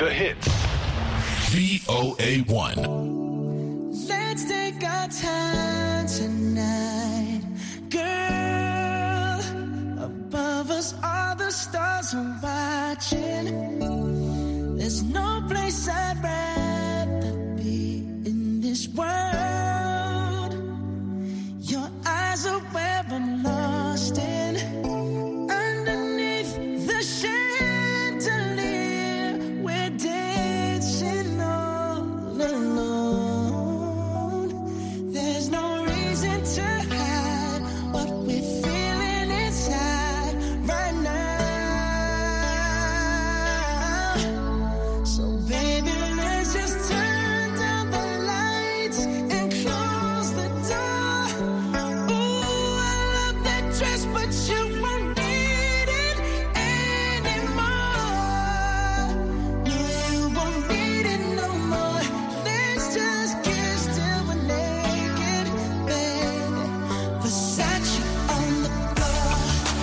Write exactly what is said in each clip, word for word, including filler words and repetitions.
The hits. V O A one. Let's take our time tonight, girl. Above us, all the stars are watching. There's no place I'd rather be in this world. Your eyes are where I'm lost in. Underneath the chandelier, we're dancing all alone. There's no reason to hide what we're feeling inside right now. So baby, let's just turn down the lights and close the door. Ooh, I love that dress, but you won't need it anymore. No, you won't need it no more. Let's just kiss till we're naked, baby. Versace on the floor.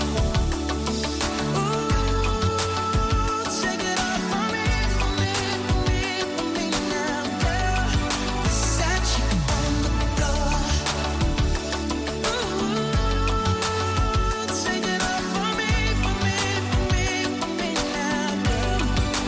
Ooh, take it off for me, for me, for me, for me now, girl. Versace on the floor. Ooh, take it off for me, for me, for me, for me now, girl.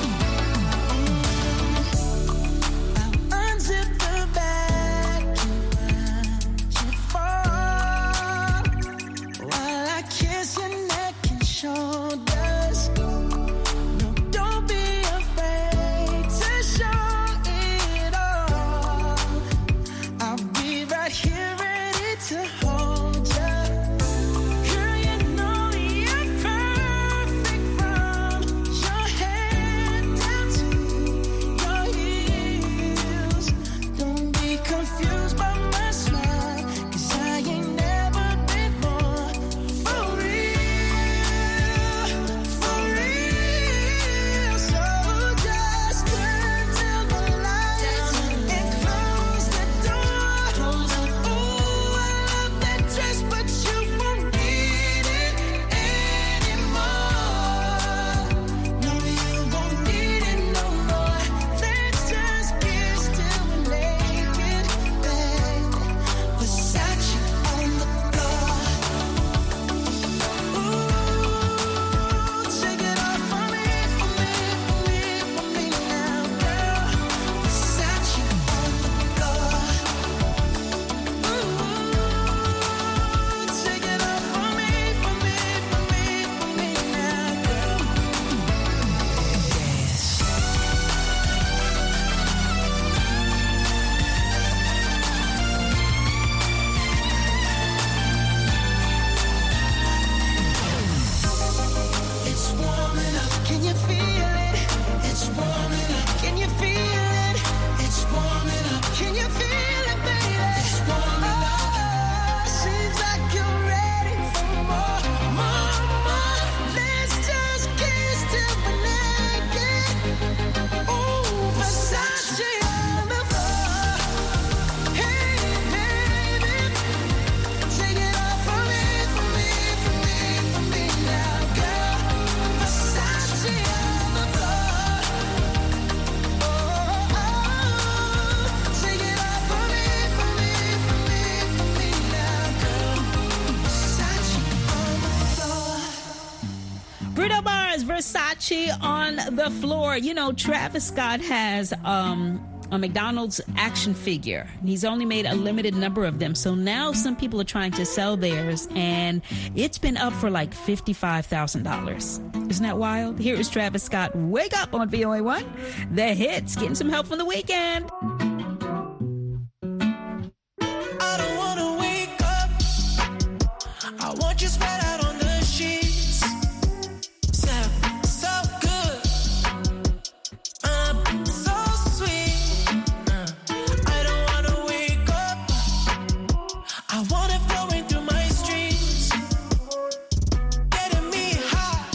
I'll unzip the bag and watch it fall while I kiss your neck and shoulders. No, don't be afraid to show it all. I'll be right here ready to hold ya. Girl, you know you're perfect from your head down to your heels. Don't be confused by my smile, 'cause I ain't never been more for real, for real. So just turn down the lights and close the door. Ooh, I love that dress, but you won't need it anymore. No, you won't need it no more. Let's just kiss till we're naked, baby. Versace on the floor. Ooh, take it off for me, for me, for me, for me now, girl. Versace on the floor. Ooh, take it off for me, for me, for me, for me now, girl. It's warming up. Can you feel it? It's warming up. Can you feel it? It's warming up. Can you feel it, baby? It's warming up. Seems like you're ready for more, more, more. Let's just kiss till we're naked. Ooh, Versace on the floor. Hey, baby, take it off for me, for me, for me, for me now, girl. Versace on the floor. Oh, oh, take it off for me, for me, for me, for me now, girl. Versace on the floor. Bruno Mars, Versace on the floor. You know, Travis Scott has um, a McDonald's action figure. He's only made a limited number of them. So now some people are trying to sell theirs, and it's been up for like fifty-five thousand dollars. Isn't that wild? Here is Travis Scott. Wake up on V O A one. The hits, getting some help from the weekend. I don't wanna wake up. I want you spread out on the sheets. Sound so good. Uh, so sweet. Uh, I don't wanna wake up. I want it flowing through my streets. Getting me high.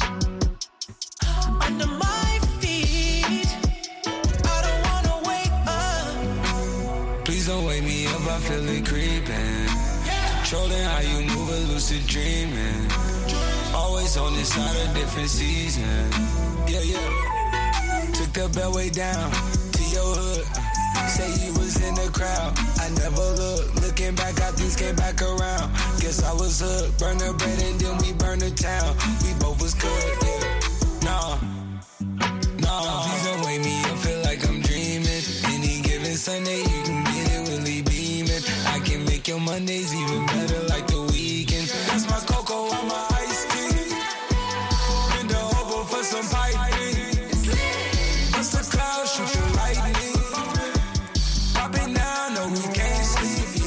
Under my feet. I don't wanna wake up. Please don't wake me up, I feel it creeping. Controlling how you move, a lucid dreaming. Always on this side of different season. Yeah, yeah. Took took the bellway down to your hood. Say you was in the crowd, I never looked. Looking back, how things came back around. Guess I was hooked. Burn the bread and then we burn the town. We both was good, yeah. Nah, nah. Please don't wake me up, feel like I'm dreaming. Any given Sunday, you can get it really beaming. I can make your Mondays even better like the weekend. That's my cocoa on my ice cream. Window over for some piping. Bust the clouds, shoot the lightning. Pop it now, no, we can't sleep.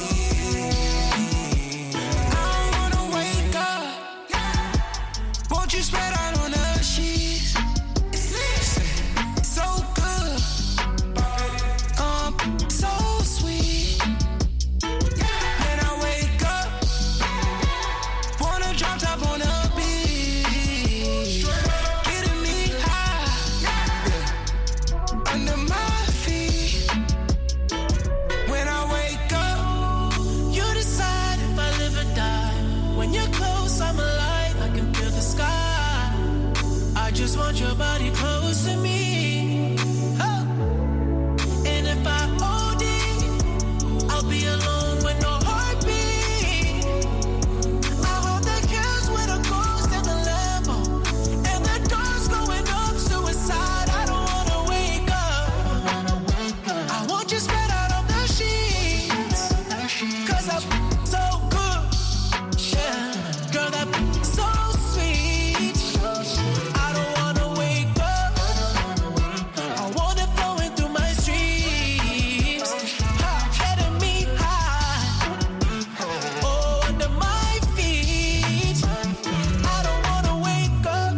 I don't wanna wake up. Won't you spread out on the sheets? So good, um, so sweet. When I wake up, wanna drop top on the beach, getting me high, yeah, under my feet. When I wake up, you decide if I live or die. When you're close, I'm alive, I can feel the sky. I just want your body close to me. Oh. And if I O D, I'll be alone with no heartbeat. I hold the kills with a ghost in the Lambo, and the door's going up, suicide. I don't wanna wake up. I want you spread out on the sheets, cause I'm so good. Yeah, girl, that so sweet. I don't wanna wake up. I want it flowing through my streams, heading me high, oh, under my feet. I don't wanna wake up.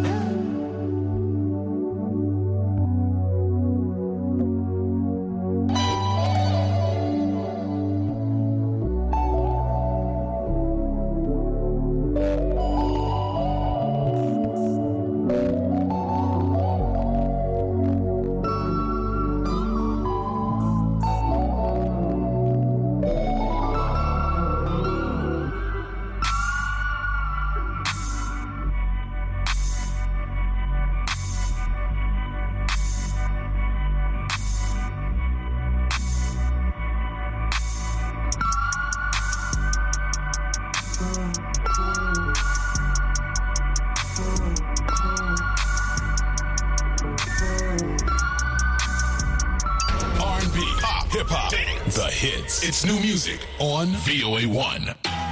R and B, pop, hip hop, the hits. It's new music on V O A one.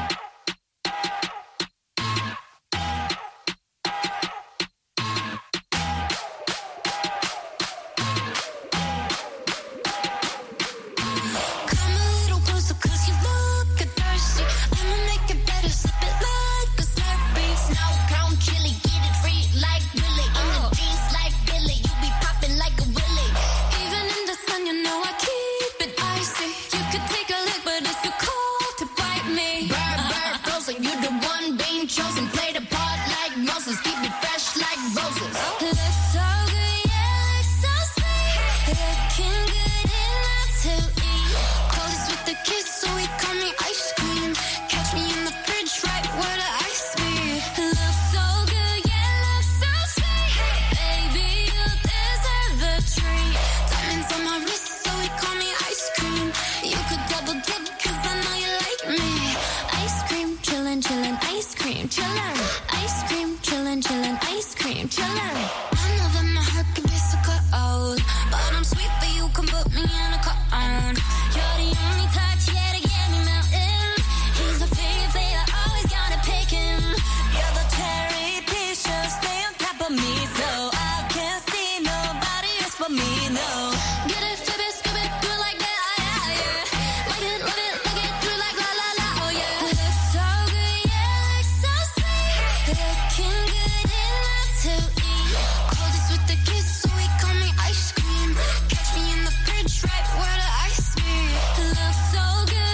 Come a little closer, cause you look thirsty. I'ma make it better, slip it like a slurpee. Snow cone chili, get it free like Willy. In the jeans like Billy, you be popping like a willy. Even in the sun, you know I keep it icy. You could take a lick, but it's too cold to bite me. Bird, bird, frozen, you the one being chosen. Play the part like Moses, keep it fresh like roses. Looks so good, yeah, looks so sweet. Looking good enough to eat. Coldest with the kiss, so he call me ice cream. Catch me in the fridge, right where the ice be. Looks so good, yeah, looks so sweet. Baby, you deserve the treat. Diamonds on my wrist, so he call me ice cream. You could double dip, cause I know you like me. Ice cream, chillin', chillin', ice cream, chillin'. Ice cream, chillin', chillin', ice cream, chillin'. I know that my heart can be so cold, but I'm sweet for you, come put me in a cone. You're the only touch, yeah, to get me melting. He's a favorite, I always gotta pick him. You're the cherry piece, just stay on top of me, so I can't see nobody else but me, no. Get it, flip it, skip it, do it like that, yeah, yeah. Like it, love it, look it, do it like la la la, oh yeah. Looks so good, yeah, looks so sweet. Looking good enough to eat. Coldest with the kiss, so he call me ice cream. Catch me in the fridge, right where the ice be. Looks so good,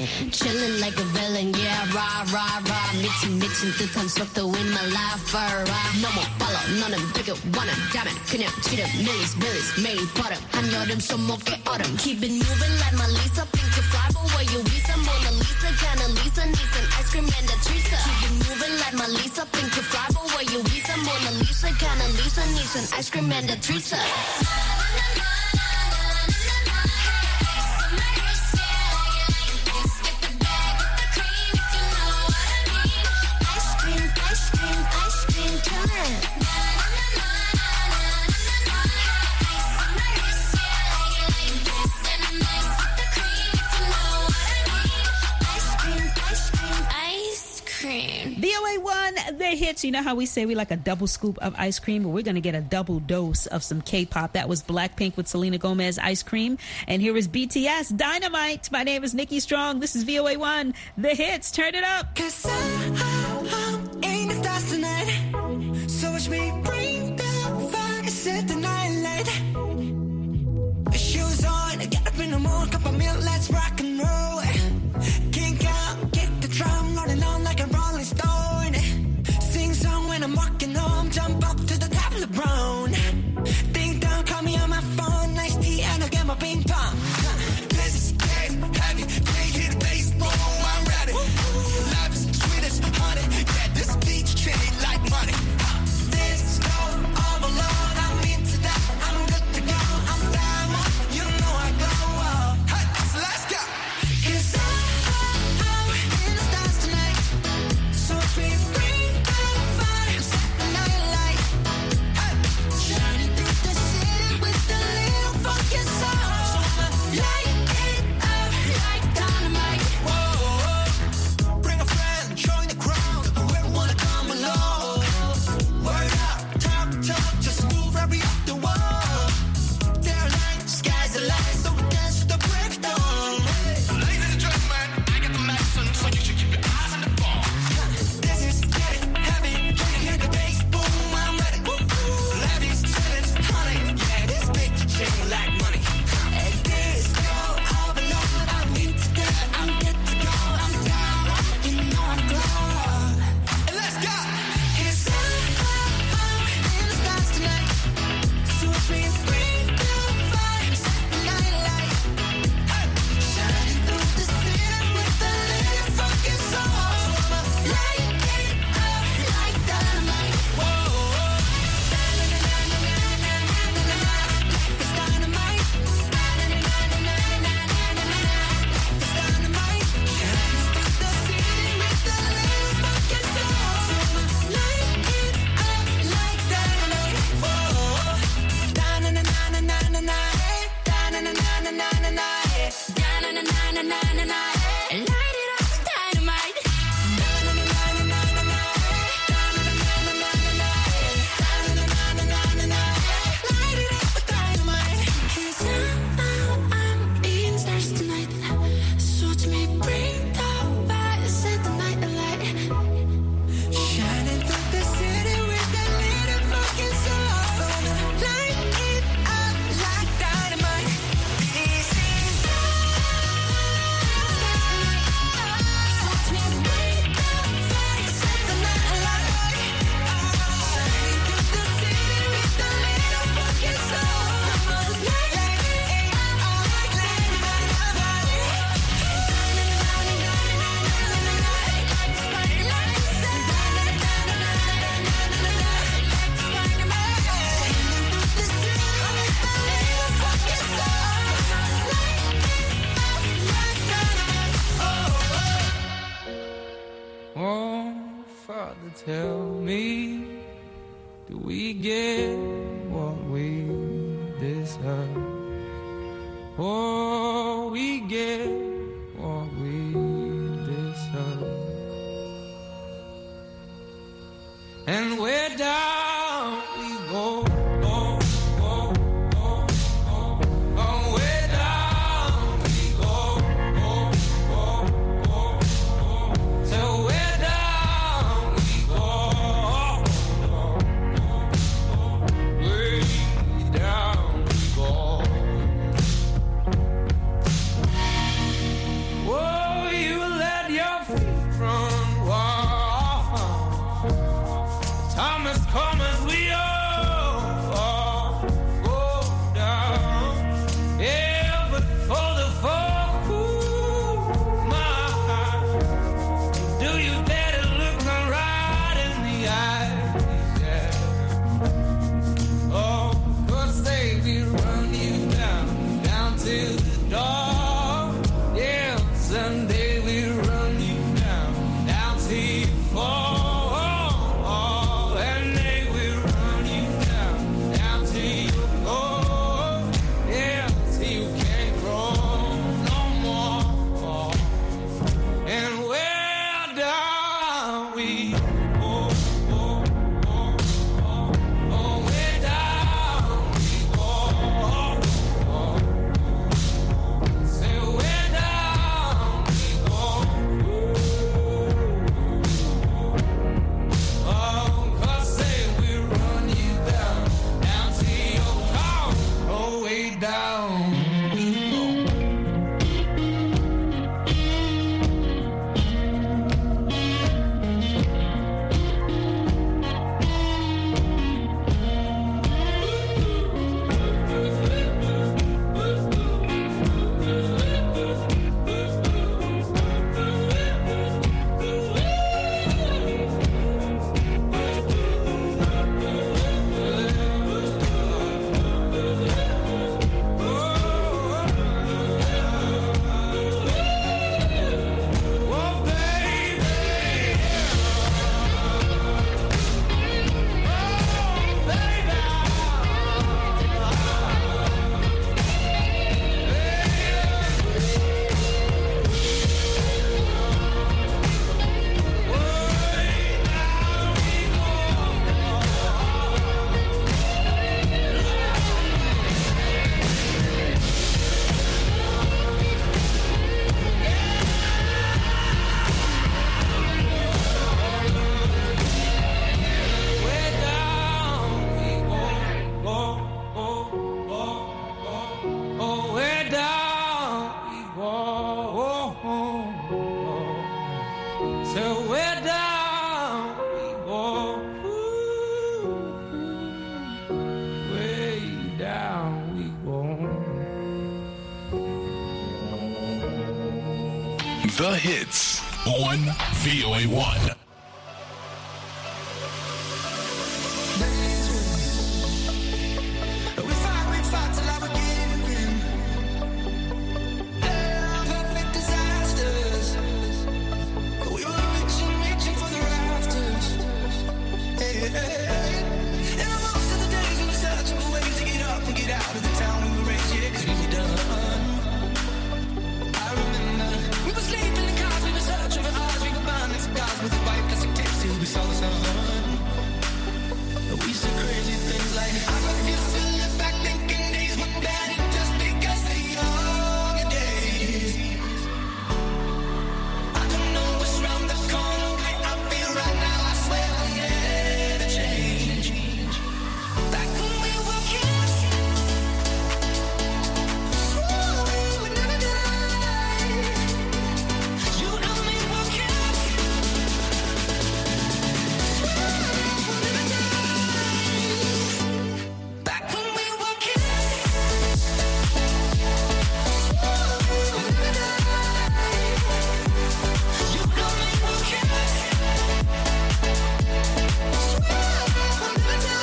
chillin' like a villain, yeah, rah, rah, rah. 미친, 미친 듯한 속도 in my life, rah. 너무 빨라, 너는 bigger, 원한다면 그냥 치름, millies, millies, 매일 버릇. 한여름 손목에 얼음. Keep it moving like my Lisa, think you fly, but where you Visa, Mona Lisa, kinda Lisa, needs an ice cream and a Teresa. Keep it moving like my Lisa, think you fly, but where you Visa, Mona Lisa, kinda Lisa, needs an ice cream and a Teresa. V O A one, the hits. You know how we say we like a double scoop of ice cream? Well, we're going to get a double dose of some K-pop. That was Blackpink with Selena Gomez, Ice Cream. And here is B T S, Dynamite. My name is Nikki Strong. This is V O A one, the hits. Turn it up. Cause I'm in the stars tonight. So watch me bring the fire, set the night light. Shoes on, get up in the morning, cup of milk, let's rock and roll. Kink out, kick the drum, rolling on like a rolling stone. Sing song when I'm walking home, jump up to the top of the brown. Ding dong, call me on my phone, nice tea, and I'll get my ping pong. This is game, heavy, can't hear the bass, boom, I'm ready. Life is sweet as honey, yeah, this beach chain like money. This is no overload, I'm into that, I'm good to go, I'm down, you know I go. Hey, so let's go. Cause I'm in the stars tonight, so we bring the fire, set the night light. Hey, shining through the city with a little funky soul. So I'ma light it up like dynamite. Whoa, bring a friend, join the crowd, whoever wanna come along. Word up, talk, talk, just move right up the wall. They're like, sky's the limit, so we dance to the break of dawn. Ladies and gentlemen, I got the medicine, so you should keep your eyes on the ball. This is getting heavy, can you hear the bass, boom, I'm ready. Life is sweet as honey, yeah, this bitch chain like money. And this go overload, I'm into that, I'm good to go, I'm down, you know I'm glad. And let's go! Cause I'm in the stars tonight, so we bring the fire, set the night light. Hey, shining through the city with a little funky soul. So I'ma light it up like dynamite. Whoa, it's dynamite. It's dynamite. Shining through the city with a little funky soul. So I'ma light it up like dynamite. Whoa, da-na-na-na-na-na-na, da-na-na-na-na-na-na, da-na-na-na-na-na-na, light it up with dynamite. Da-na-na-na-na-na-na, da-na-na-na-na-na-na, da-na-na-na-na-na-na, light it up with dynamite. 'Cause I'm, I'm in stars tonight, so to me bring the fire, set the night alight. Shining through the city with a little funky soul. So light it up like dynamite. This is stars tonight, so to me bring the fire, set the night alight. Shining through the city with a little funky soul. So light it up like dynamite. Oh, Father, tell me, do we get what we deserve? Oh, we get what we deserve. And we're down we go. Oh, oh, oh, oh. Oh, we're down we go. Oh, oh, oh, oh. So we're down we go. Oh, oh, oh. Way down we go. till we're down we go. Ooh, way down we go. The hits on V O A one. We fight, we fight till I begin. Perfect disasters. We were reaching, reaching for the rafters. Hey, hey, hey. And most of the days we were searching for ways to get up and get out of the town we were raised, yeah, 'cause we were done. I remember we were sleeping in the cars, we were searching for ours, we were burning cigars with the white plastic tips till we saw the sun. We said crazy things like I refuse to look back thinking days were better just because the younger days. I don't know what's round the corner, way I feel right now, I swear I'll never change. Back when we were kids, swore we would never die. You and me were kids, swore we would never die. Back when we were kids, swore we would never die. You and me were kids, swore we would never die.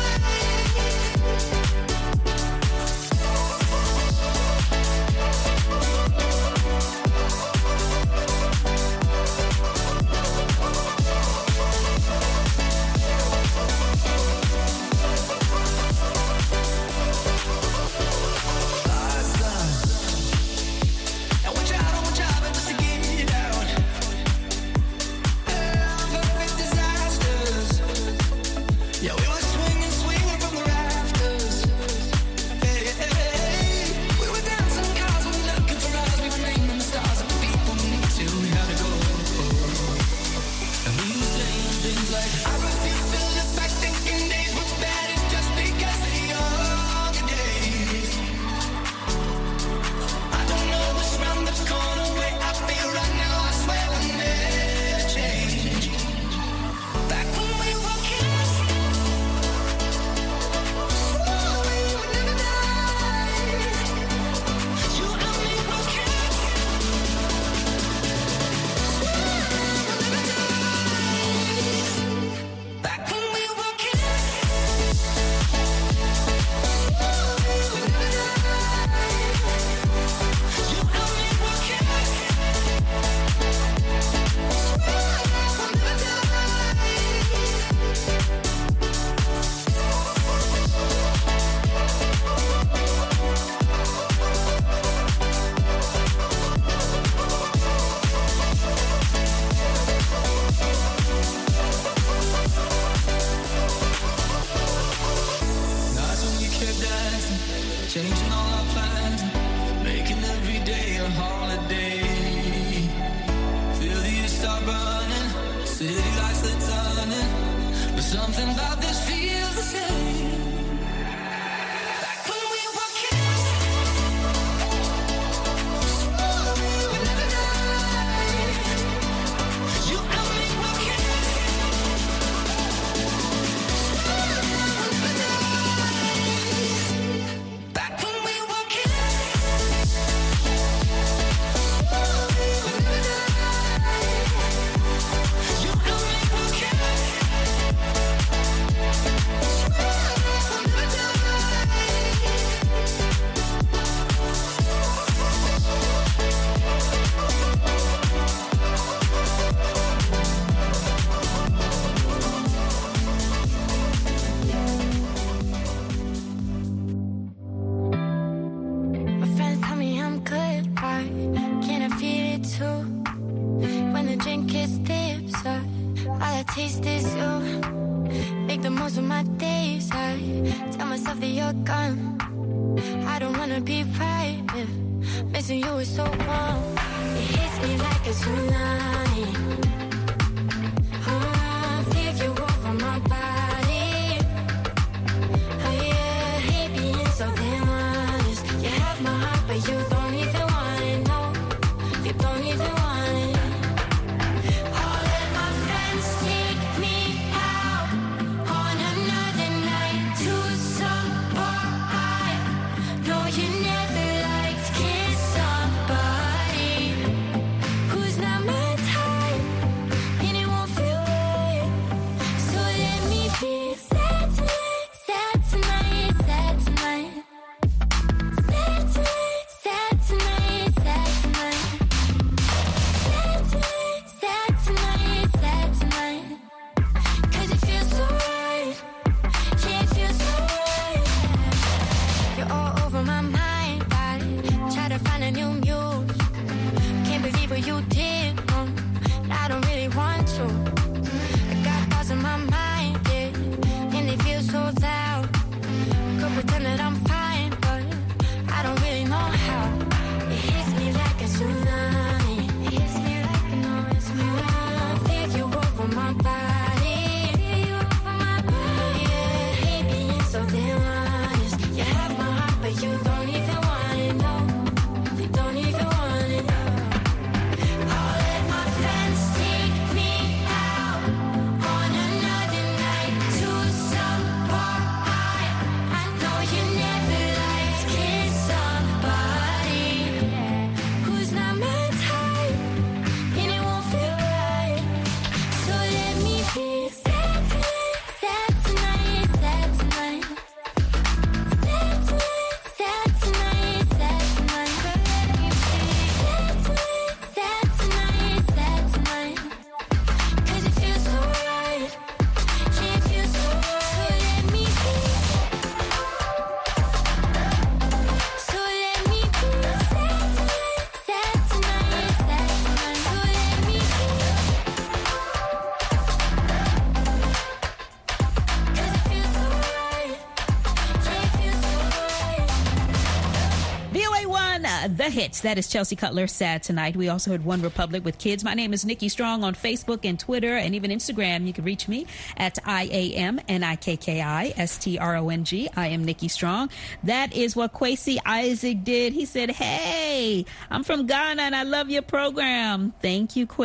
And watch out, oh, watch out, just to get you down. Perfect disasters. Yeah, we were swinging, swinging from the rafters. Hey, hey, hey. We were dancing cars, we were looking for us, we were naming the stars of the people we knew till we had to go. And we were saying things like I refuse to look back thinking days were better just because the younger days. I don't know what's round the corner, way I feel right now, I swear I'll never change. Back when we were kids, swore we would never die. You and me were kids, swore we would never die. Back when we were kids, swore we would never die. You and me were kids, swore we would never die. Nights when we kept dancing, changing all our plans, making every day a holiday. Feel the years start burning, city lights are turning, but something about this feels the same. Back when we were kids, swore we would never die. You and me were kids, swore we would never die. Back when we were kids, swore we would never die. You and me were kids, taste is you. Make the most of my days. I tell myself that you're gone. I don't wanna be private. Missing you is so wrong. It hits me like a tsunami. Oh, feel you over my body. Oh yeah, hate being so damn honest. You have my heart, but you don't even want it. No, you don't even want it. All The Hits. That is Chelsea Cutler, Sad Tonight. We also heard One Republic with Kids. My name is Nikki Strong on Facebook and Twitter and even Instagram. You can reach me at I A M N I K K I S T R O N G. I am Nikki Strong. That is what Kwesi Isaac did. He said, hey, I'm from Ghana and I love your program. Thank you, Kwesi.